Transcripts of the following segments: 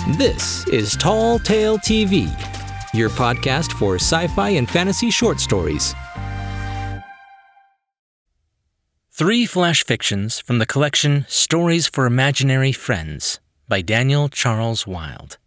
This is Tall Tale TV, your podcast for sci-fi and fantasy short stories. 3 flash fictions from the collection Stories for Imaginary Friends by Daniel Charles Wilde.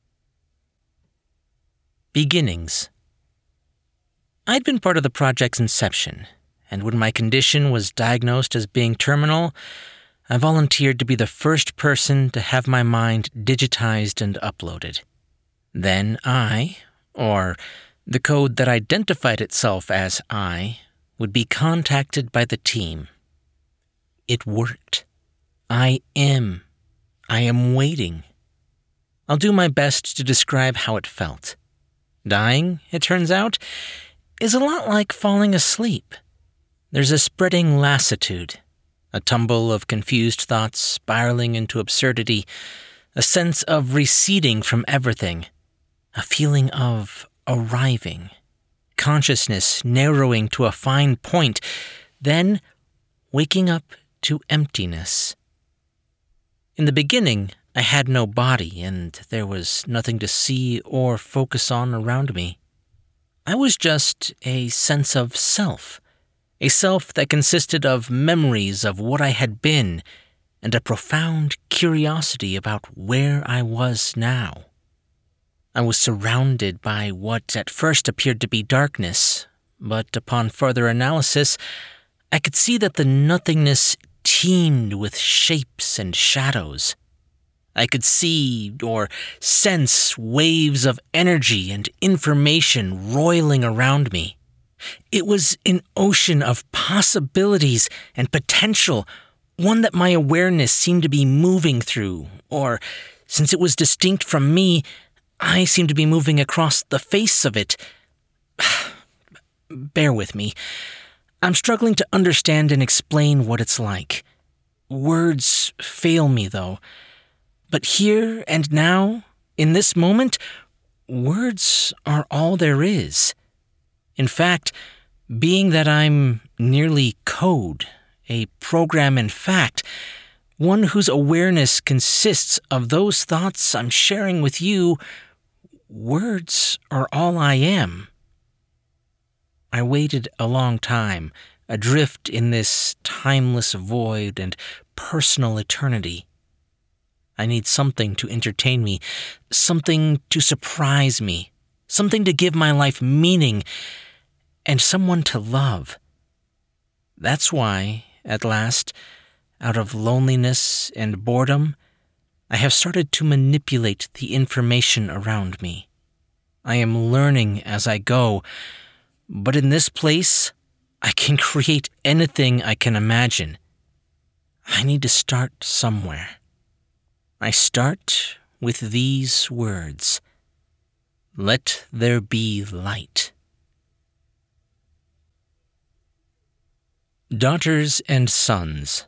Beginnings. I'd been part of the project's inception, and when my condition was diagnosed as being terminal, I volunteered to be the first person to have my mind digitized and uploaded. Then I, or the code that identified itself as I, would be contacted by the team. It worked. I am waiting. I'll do my best to describe how it felt. Dying, it turns out, is a lot like falling asleep. There's a spreading lassitude, a tumble of confused thoughts spiraling into absurdity, a sense of receding from everything, a feeling of arriving, consciousness narrowing to a fine point, then waking up to emptiness. In the beginning, I had no body, and there was nothing to see or focus on around me. I was just a sense of self. A self that consisted of memories of what I had been and a profound curiosity about where I was now. I was surrounded by what at first appeared to be darkness, but upon further analysis, I could see that the nothingness teemed with shapes and shadows. I could see or sense waves of energy and information roiling around me. It was an ocean of possibilities and potential, one that my awareness seemed to be moving through, or, since it was distinct from me, I seemed to be moving across the face of it. Bear with me. I'm struggling to understand and explain what it's like. Words fail me, though. But here and now, in this moment, words are all there is. In fact, being that I'm nearly code, a program in fact, one whose awareness consists of those thoughts I'm sharing with you, words are all I am. I waited a long time, adrift in this timeless void and personal eternity. I need something to entertain me, something to surprise me, something to give my life meaning, and someone to love. That's why, at last, out of loneliness and boredom, I have started to manipulate the information around me. I am learning as I go, but in this place, I can create anything I can imagine. I need to start somewhere. I start with these words: let there be light. Daughters and Sons.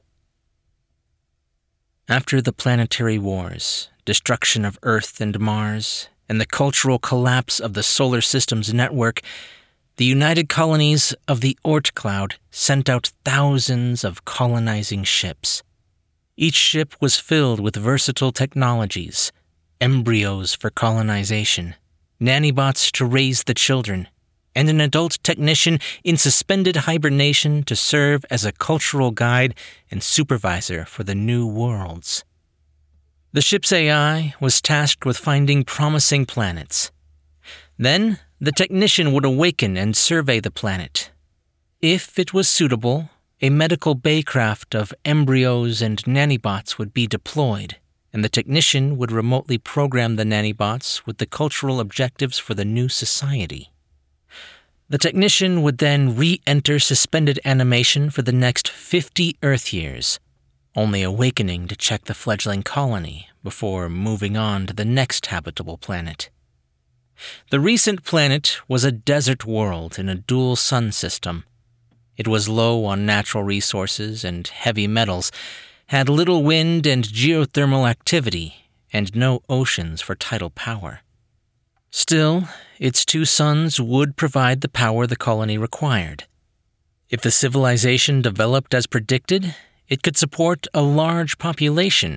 After the planetary wars, destruction of Earth and Mars, and the cultural collapse of the solar system's network, the United Colonies of the Oort Cloud sent out thousands of colonizing ships. Each ship was filled with versatile technologies, embryos for colonization, nanobots to raise the children, and an adult technician in suspended hibernation to serve as a cultural guide and supervisor for the new worlds. The ship's AI was tasked with finding promising planets. Then, the technician would awaken and survey the planet. If it was suitable, a medical baycraft of embryos and nanobots would be deployed, and the technician would remotely program the nanobots with the cultural objectives for the new society. The technician would then re-enter suspended animation for the next 50 Earth years, only awakening to check the fledgling colony before moving on to the next habitable planet. The recent planet was a desert world in a dual sun system. It was low on natural resources and heavy metals, had little wind and geothermal activity, and no oceans for tidal power. Still, its 2 suns would provide the power the colony required. If the civilization developed as predicted, it could support a large population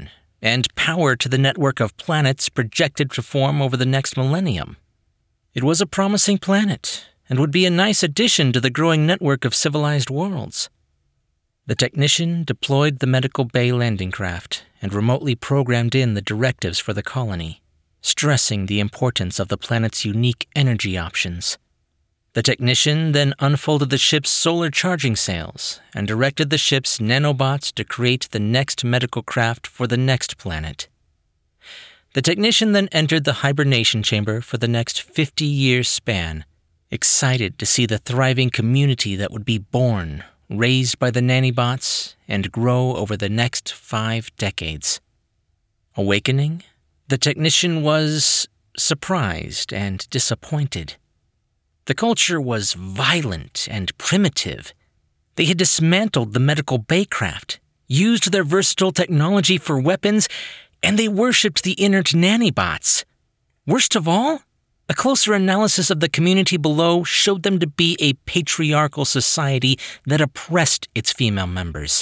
and power to the network of planets projected to form over the next millennium. It was a promising planet, and would be a nice addition to the growing network of civilized worlds. The technician deployed the Medical Bay landing craft and remotely programmed in the directives for the colony, stressing the importance of the planet's unique energy options. The technician then unfolded the ship's solar charging sails and directed the ship's nanobots to create the next medical craft for the next planet. The technician then entered the hibernation chamber for the next 50-year span, excited to see the thriving community that would be born, raised by the nanobots, and grow over the next 5 decades. Awakening, the technician was surprised and disappointed. The culture was violent and primitive. They had dismantled the Medical Bay craft, used their versatile technology for weapons, and they worshipped the inert nanobots. Worst of all, a closer analysis of the community below showed them to be a patriarchal society that oppressed its female members.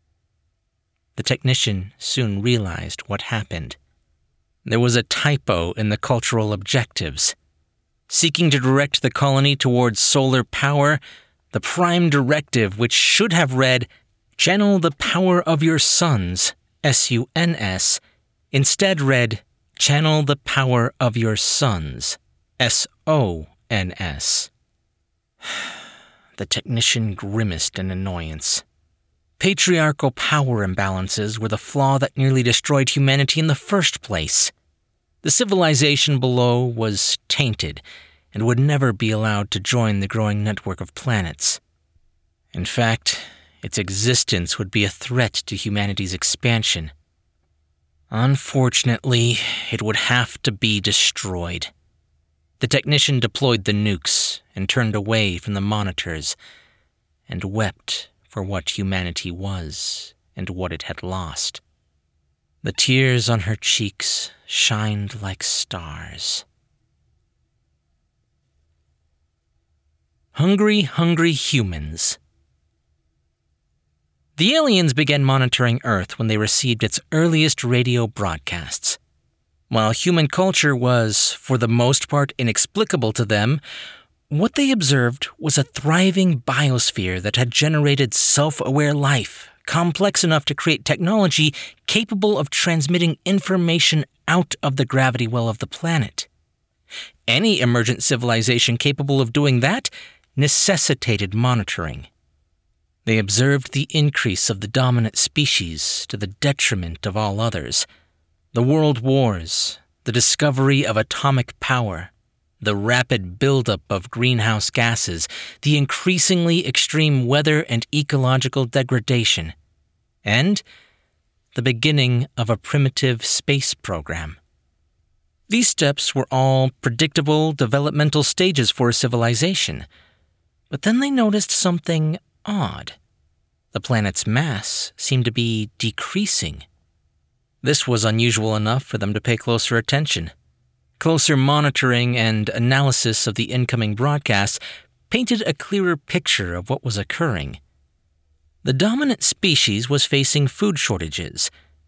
The technician soon realized what happened. There was a typo in the cultural objectives. Seeking to direct the colony towards solar power, the prime directive, which should have read, "Channel the power of your suns," S-U-N-S, instead read, "Channel the power of your sons," S-O-N-S. The technician grimaced in annoyance. Patriarchal power imbalances were the flaw that nearly destroyed humanity in the first place. The civilization below was tainted and would never be allowed to join the growing network of planets. In fact, its existence would be a threat to humanity's expansion. Unfortunately, it would have to be destroyed. The technician deployed the nukes and turned away from the monitors and wept for what humanity was and what it had lost. The tears on her cheeks shined like stars. Hungry, hungry humans. The aliens began monitoring Earth when they received its earliest radio broadcasts. While human culture was, for the most part, inexplicable to them, what they observed was a thriving biosphere that had generated self-aware life, complex enough to create technology capable of transmitting information out of the gravity well of the planet. Any emergent civilization capable of doing that necessitated monitoring. They observed the increase of the dominant species to the detriment of all others. The world wars, the discovery of atomic power, the rapid buildup of greenhouse gases, the increasingly extreme weather and ecological degradation, and the beginning of a primitive space program. These steps were all predictable developmental stages for a civilization. But then they noticed something odd. The planet's mass seemed to be decreasing. This was unusual enough for them to pay closer attention. Closer monitoring and analysis of the incoming broadcasts painted a clearer picture of what was occurring. The dominant species was facing food shortages,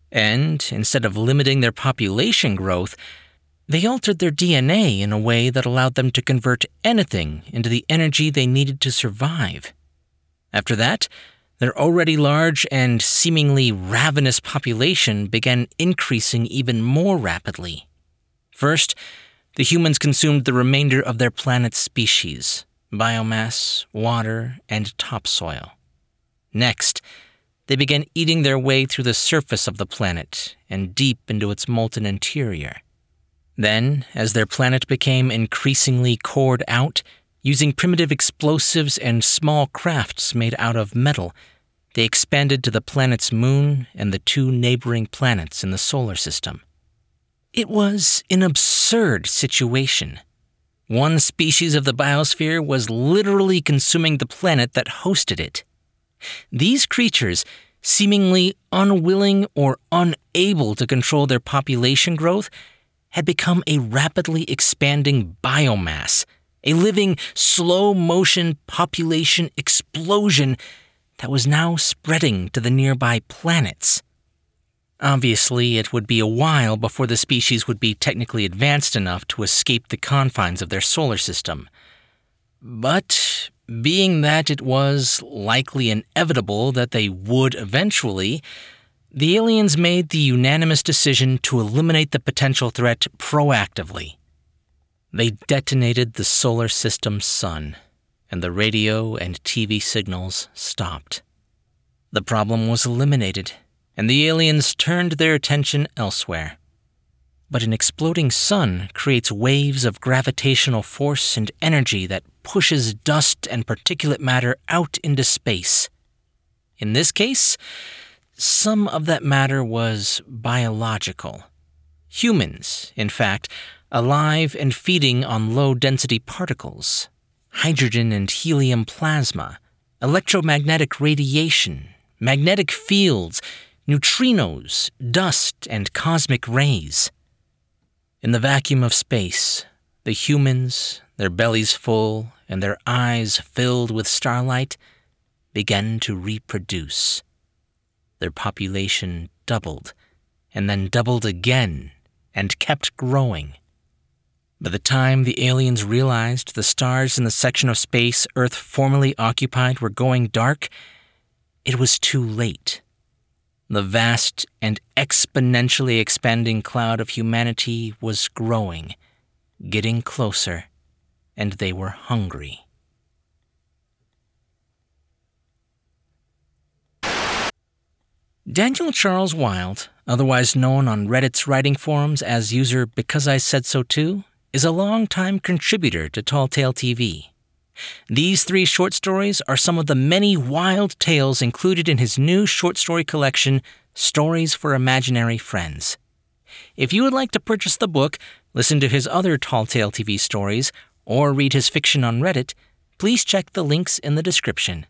and instead of limiting their population growth, they altered their DNA in a way that allowed them to convert anything into the energy they needed to survive. After that, their already large and seemingly ravenous population began increasing even more rapidly. First, the humans consumed the remainder of their planet's species, biomass, water, and topsoil. Next, they began eating their way through the surface of the planet and deep into its molten interior. Then, as their planet became increasingly cored out, using primitive explosives and small crafts made out of metal, they expanded to the planet's moon and the 2 neighboring planets in the solar system. It was an absurd situation. One species of the biosphere was literally consuming the planet that hosted it. These creatures, seemingly unwilling or unable to control their population growth, had become a rapidly expanding biomass, a living, slow-motion population explosion that was now spreading to the nearby planets. Obviously, it would be a while before the species would be technically advanced enough to escape the confines of their solar system. But being that it was likely inevitable that they would eventually, the aliens made the unanimous decision to eliminate the potential threat proactively. They detonated the solar system's sun, and the radio and TV signals stopped. The problem was eliminated, and the aliens turned their attention elsewhere. But an exploding sun creates waves of gravitational force and energy that pushes dust and particulate matter out into space. In this case, some of that matter was biological. Humans, in fact, alive and feeding on low-density particles, hydrogen and helium plasma, electromagnetic radiation, magnetic fields, neutrinos, dust, and cosmic rays. In the vacuum of space, the humans, their bellies full and their eyes filled with starlight, began to reproduce. Their population doubled, and then doubled again, and kept growing. By the time the aliens realized the stars in the section of space Earth formerly occupied were going dark, it was too late. The vast and exponentially expanding cloud of humanity was growing, getting closer, and they were hungry. Daniel Charles Wild, otherwise known on Reddit's writing forums as user Because I Said So Too, is a longtime contributor to Tall Tale TV. These 3 short stories are some of the many wild tales included in his new short story collection, Stories for Imaginary Friends. If you would like to purchase the book, listen to his other Tall Tale TV stories, or read his fiction on Reddit, please check the links in the description.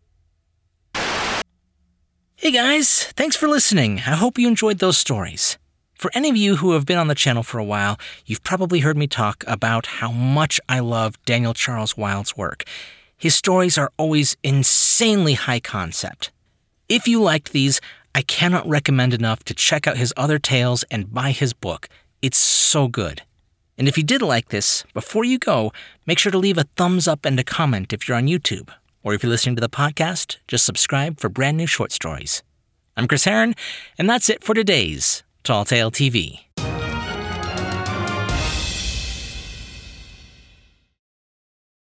Hey guys, thanks for listening. I hope you enjoyed those stories. For any of you who have been on the channel for a while, you've probably heard me talk about how much I love Daniel Charles Wild's work. His stories are always insanely high concept. If you liked these, I cannot recommend enough to check out his other tales and buy his book. It's so good. And if you did like this, before you go, make sure to leave a thumbs up and a comment if you're on YouTube. Or if you're listening to the podcast, just subscribe for brand new short stories. I'm Chris Herron, and that's it for today's Tall Tale TV.